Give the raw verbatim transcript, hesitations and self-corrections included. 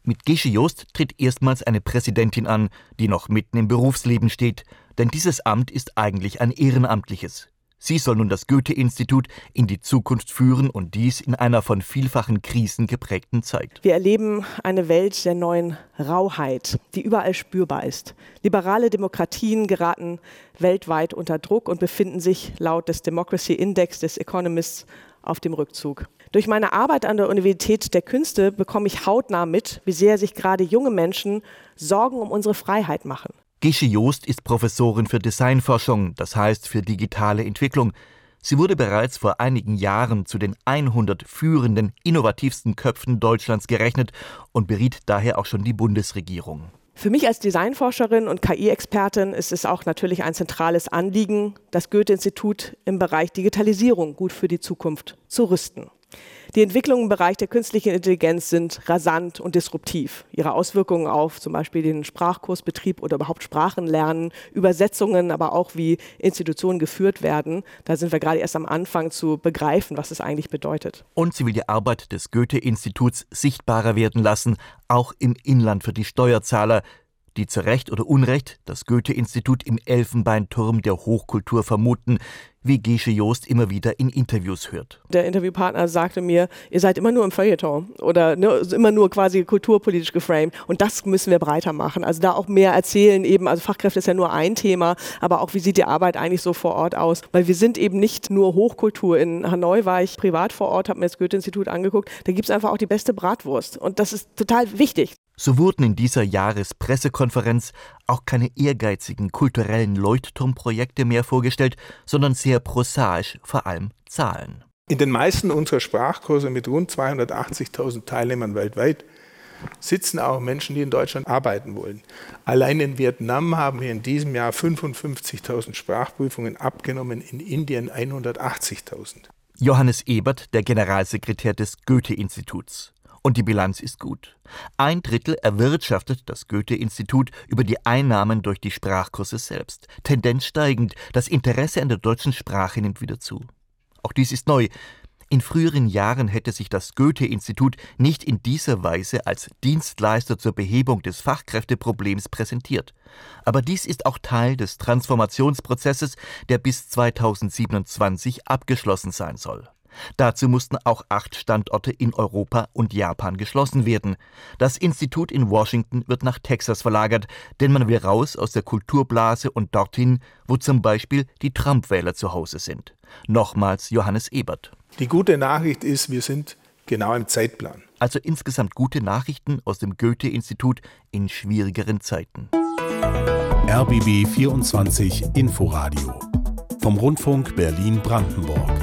Mit Gesche Joost tritt erstmals eine Präsidentin an, die noch mitten im Berufsleben steht, denn dieses Amt ist eigentlich ein ehrenamtliches. Sie soll nun das Goethe-Institut in die Zukunft führen und dies in einer von vielfachen Krisen geprägten Zeit. Wir erleben eine Welt der neuen Rauheit, die überall spürbar ist. Liberale Demokratien geraten weltweit unter Druck und befinden sich laut des Democracy Index des Economists auf dem Rückzug. Durch meine Arbeit an der Universität der Künste bekomme ich hautnah mit, wie sehr sich gerade junge Menschen Sorgen um unsere Freiheit machen. Gesche Joost ist Professorin für Designforschung, das heißt für digitale Entwicklung. Sie wurde bereits vor einigen Jahren zu den hundert führenden, innovativsten Köpfen Deutschlands gerechnet und beriet daher auch schon die Bundesregierung. Für mich als Designforscherin und K I-Expertin ist es auch natürlich ein zentrales Anliegen, das Goethe-Institut im Bereich Digitalisierung gut für die Zukunft zu rüsten. Die Entwicklungen im Bereich der künstlichen Intelligenz sind rasant und disruptiv. Ihre Auswirkungen auf zum Beispiel den Sprachkursbetrieb oder überhaupt Sprachenlernen, Übersetzungen, aber auch wie Institutionen geführt werden, da sind wir gerade erst am Anfang zu begreifen, was es eigentlich bedeutet. Und sie will die Arbeit des Goethe-Instituts sichtbarer werden lassen, auch im Inland für die Steuerzahler, die zu Recht oder Unrecht das Goethe-Institut im Elfenbeinturm der Hochkultur vermuten, wie Gesche Joost immer wieder in Interviews hört. Der Interviewpartner sagte mir, ihr seid immer nur im Feuilleton oder ne, immer nur quasi kulturpolitisch geframed und das müssen wir breiter machen. Also da auch mehr erzählen eben, also Fachkräfte ist ja nur ein Thema, aber auch wie sieht die Arbeit eigentlich so vor Ort aus? Weil wir sind eben nicht nur Hochkultur. In Hanoi war ich privat vor Ort, habe mir das Goethe-Institut angeguckt, da gibt es einfach auch die beste Bratwurst und das ist total wichtig. So wurden in dieser Jahrespressekonferenz auch keine ehrgeizigen kulturellen Leuchtturmprojekte mehr vorgestellt, sondern sehr prosaisch, vor allem Zahlen. In den meisten unserer Sprachkurse mit rund zweihundertachtzigtausend Teilnehmern weltweit sitzen auch Menschen, die in Deutschland arbeiten wollen. Allein in Vietnam haben wir in diesem Jahr fünfundfünfzigtausend Sprachprüfungen abgenommen, in Indien hundertachtzigtausend. Johannes Ebert, der Generalsekretär des Goethe-Instituts. Und die Bilanz ist gut. Ein Drittel erwirtschaftet das Goethe-Institut über die Einnahmen durch die Sprachkurse selbst. Tendenz steigend, das Interesse an der deutschen Sprache nimmt wieder zu. Auch dies ist neu. In früheren Jahren hätte sich das Goethe-Institut nicht in dieser Weise als Dienstleister zur Behebung des Fachkräfteproblems präsentiert. Aber dies ist auch Teil des Transformationsprozesses, der bis zweitausendsiebenundzwanzig abgeschlossen sein soll. Dazu mussten auch acht Standorte in Europa und Japan geschlossen werden. Das Institut in Washington wird nach Texas verlagert, denn man will raus aus der Kulturblase und dorthin, wo zum Beispiel die Trump-Wähler zu Hause sind. Nochmals Johannes Ebert. Die gute Nachricht ist, wir sind genau im Zeitplan. Also insgesamt gute Nachrichten aus dem Goethe-Institut in schwierigeren Zeiten. R B B vierundzwanzig Inforadio vom Rundfunk Berlin-Brandenburg.